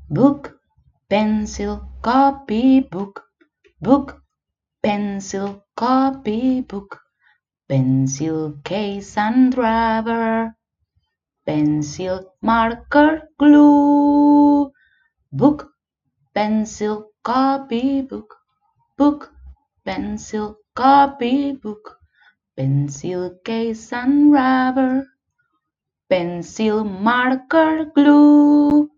Book, pencil, copy, book. Book, pencil, copy, book. Pencil, case and rubber. Pencil, marker, glue. Book, pencil, copy, book. Book, pencil, copy, book. Pencil, case and rubber. Pencil, marker, glue.